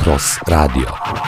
Cross Radio.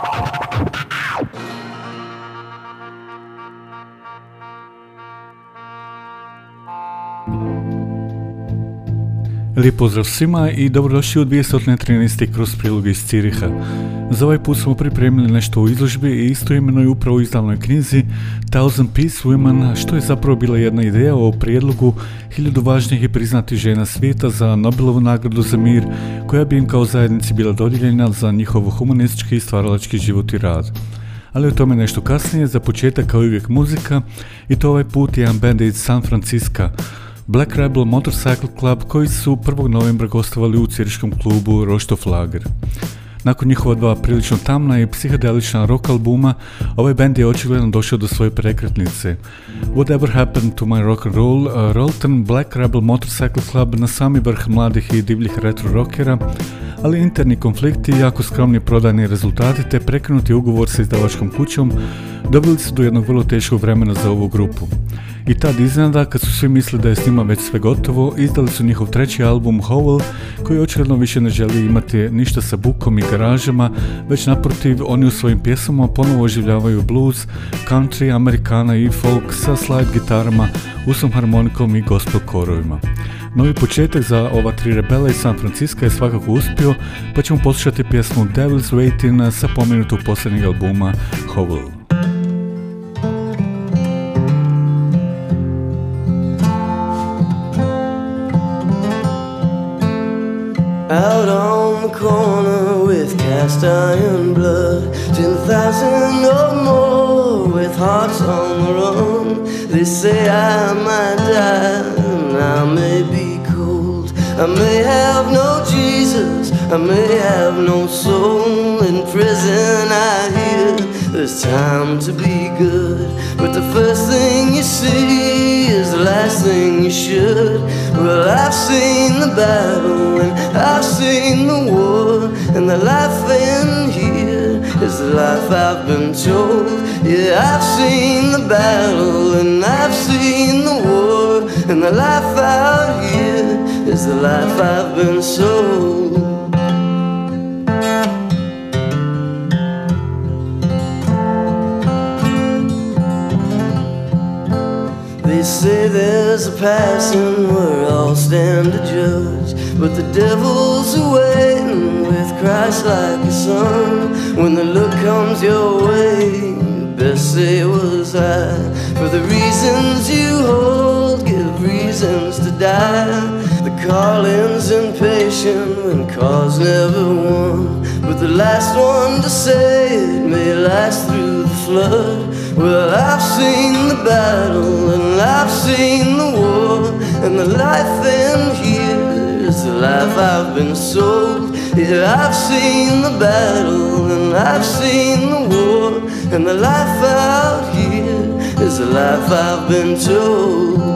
Lijep pozdrav svima i dobrodošli u 213. kroz prilog iz Ciriha. Za ovaj put smo pripremili nešto u izložbi i istoimenoj upravo izdanoj knjizi Thousand Peace Women, što je zapravo bila jedna ideja o prijedlogu 1000 važnijih i priznatih žena svijeta za Nobelovu nagradu za mir, koja bi im kao zajednici bila dodijeljena za njihov humanistički i stvaralački život i rad. Ali o tome nešto kasnije, za početak kao uvijek muzika, i to ovaj put jedan band iz San Francisca, Black Rebel Motorcycle Club, koji su 1. novembra gostovali u ciriškom klubu Roštov Lager. Nakon njihova dva prilično tamna i psihedelična rock albuma, ovaj band je očigledno došao do svoje prekretnice. Whatever Happened to My Rock and Roll, Rolton Black Rebel Motorcycle Club na sami vrh mladih i divljih retro rockera, ali interni konflikti, jako skromni prodajni rezultati te prekinuti ugovor sa izdavačkom kućom doveli su do jednog vrlo teškog vremena za ovu grupu. I tad iznenada, kad su svi mislili da je s njima već sve gotovo, izdali su njihov treći album Howl, koji očigledno više ne želi imati ništa sa bukom i garažama, već naprotiv, oni u svojim pjesmama ponovo oživljavaju blues, country, amerikana i folk sa slide gitarama, usom harmonikom i gospel korovima. Novi početak za ova tri rebela iz San Francisca je svakako uspio, pa ćemo poslušati pjesmu Devil's Waiting sa pomenutog posljednjeg albuma Howl. Out on the corner with cast iron blood, 10,000 or more with hearts on the run. They say I might die and I may be cold, I may have no Jesus, I may have no soul. In prison I hear there's time to be good, but the first thing you see is the last thing you should. Well, I've seen the battle and I've seen the war, and the life in here is the life I've been told. Yeah, I've seen the battle and I've seen the war, and the life out here is the life I've been sold. They say there's a passing where all stand to judge, but the devil's awaiting with Christ like a son. When the look comes your way, you best say it was I. For the reasons you hold give reasons to die. The calling's impatient when cause never won, but the last one to say it may last through the flood. Well, I've seen the battle and I've seen the war, and the life in here is the life I've been sold. Yeah, I've seen the battle and I've seen the war, and the life out here is the life I've been told.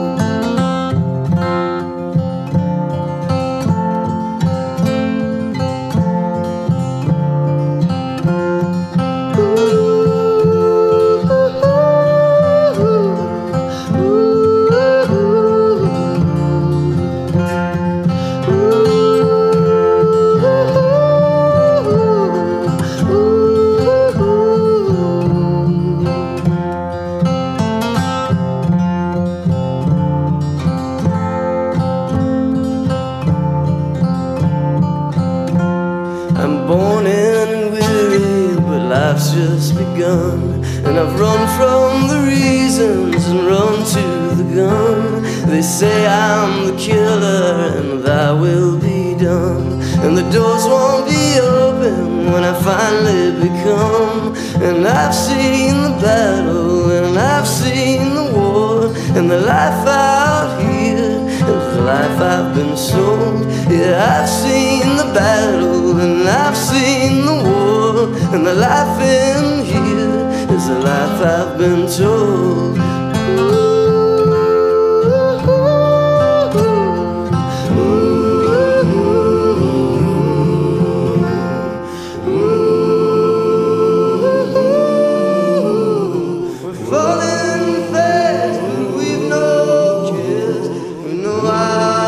And I've run from the reasons and run to the gun. They say I'm the killer and thy will be done, and the doors won't be open when I finally become. And I've seen the battle and I've seen the war, and the life out here is the life I've been sold. Yeah, I've seen the battle and I've seen the war, and the life in here is the life I've been told.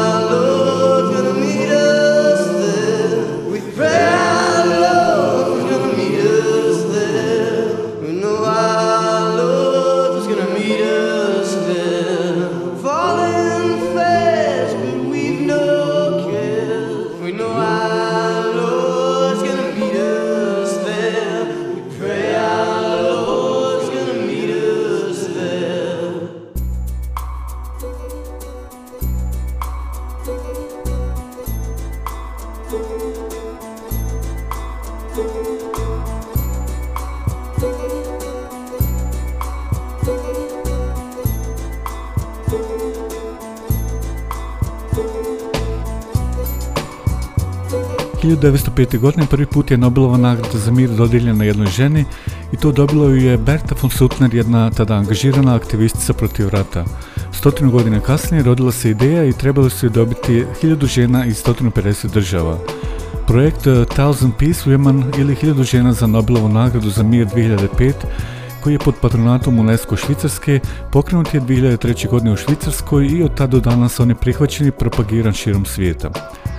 Our Lord gonna meet us there. We pray our Lord – 1905. godine prvi put je Nobelova nagrada za mir dodijeljena jednoj ženi i to dobila ju je Berta von Suttner, jedna tada angažirana aktivistica protiv rata. 100 godina kasnije rodila se ideja i trebalo su je dobiti 1000 žena iz 150 država. Projekt Thousand Peace Women ili 1000 žena za Nobelovu nagradu za mir 2005, koji je pod patronatom UNESCO Švicarske, pokrenut je 2003. godine u Švicarskoj i od tada do danas on je prihvaćen i propagiran širom svijeta.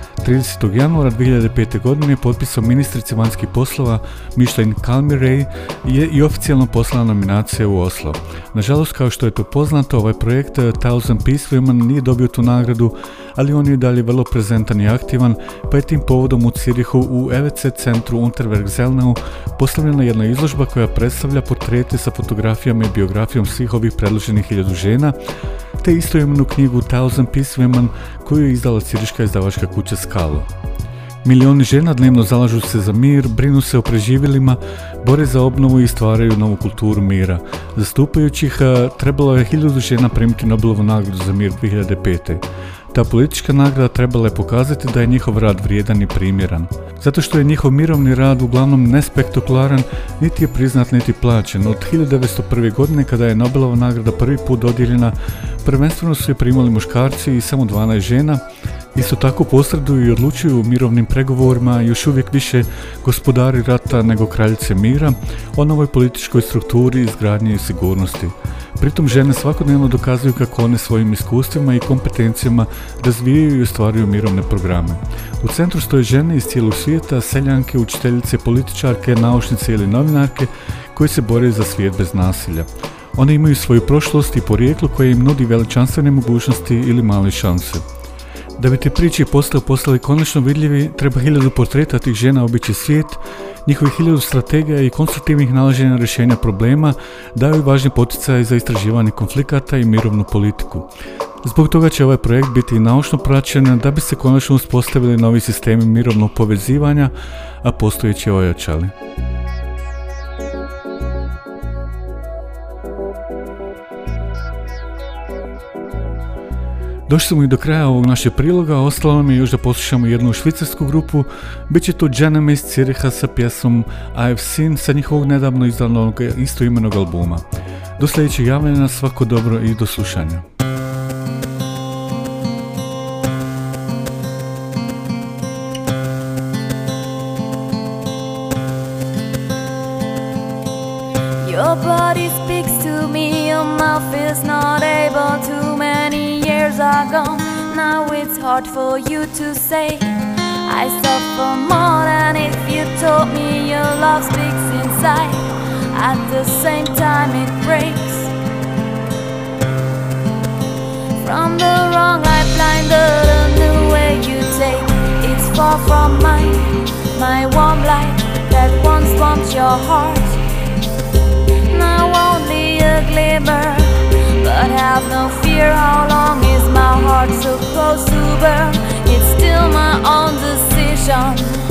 30. januara 2005. godine potpisao ministrici vanjskih poslova Micheline Kalmi-Rey i oficijalno poslala nominacija u Oslo. Nažalost, kao što je to poznato, ovaj projekt Thousand Peace Women nije dobio tu nagradu, ali on je dalje vrlo prezentan i aktivan, pa je tim povodom u Zirihu u EWC centru Unterwerk-Zellnau postavljena jedna izložba koja predstavlja portrete sa fotografijama i biografijom svih ovih predloženih 1000 žena, te istoimenu knjigu Thousand Peace Women koju je izdala ciriška izdavačka kuća Skalo. Milioni žena dnevno zalažu se za mir, brinu se o preživjelima, bore za obnovu i stvaraju novu kulturu mira. Zastupajući ih, trebalo je 1000 žena primiti Nobelovu nagradu za mir 2005. Ta politička nagrada trebala je pokazati da je njihov rad vrijedan i primjeran. Zato što je njihov mirovni rad uglavnom nespektakularan, niti je priznat niti plaćen. Od 1901. godine kada je Nobelova nagrada prvi put dodijeljena, prvenstveno su je primali muškarci i samo 12 žena. Isto tako posreduju i odlučuju u mirovnim pregovorima, još uvijek više gospodari rata nego kraljice mira, o novoj političkoj strukturi, izgradnji i sigurnosti. Pritom žene svakodnevno dokazuju kako one svojim iskustvima i kompetencijama razvijaju i ostvaruju mirovne programe. U centru stoje žene iz cijelog svijeta, seljanke, učiteljice, političarke, naučnice ili novinarke koji se bore za svijet bez nasilja. One imaju svoju prošlost i porijeklo koje im nudi veličanstvene mogućnosti ili male šanse. Da bi te priče postali konačno vidljivi, treba 1000 portreta tih žena obići svijet, njihovih 1000 strategija i konstruktivnih nalaženja rješenja problema daju važni poticaj za istraživanje konflikata i mirovnu politiku. Zbog toga će ovaj projekt biti naučno praćen da bi se konačno uspostavili novi sistemi mirovnog povezivanja, a postojeći ojačali. Došli smo i do kraja ovog našeg priloga, ostalo nam je još da poslušamo jednu švicarsku grupu, bit će to Dženeme iz Ciriha sa pjesmom I've Seen sa njihovog nedavno izdanog istoimenog albuma. Do sljedećeg javljanja, svako dobro i do slušanja. Your body speaks to me, your mouth is not able to. Many years are gone, now it's hard for you to say I suffer more than if you told me your love speaks inside. At the same time it breaks. From the wrong I blinded, a new way you take. It's far from mine, my warm light that once warmed your heart. Now only a glimmer, but have no fear. How long is my heart supposed to burn? It's still my own decision.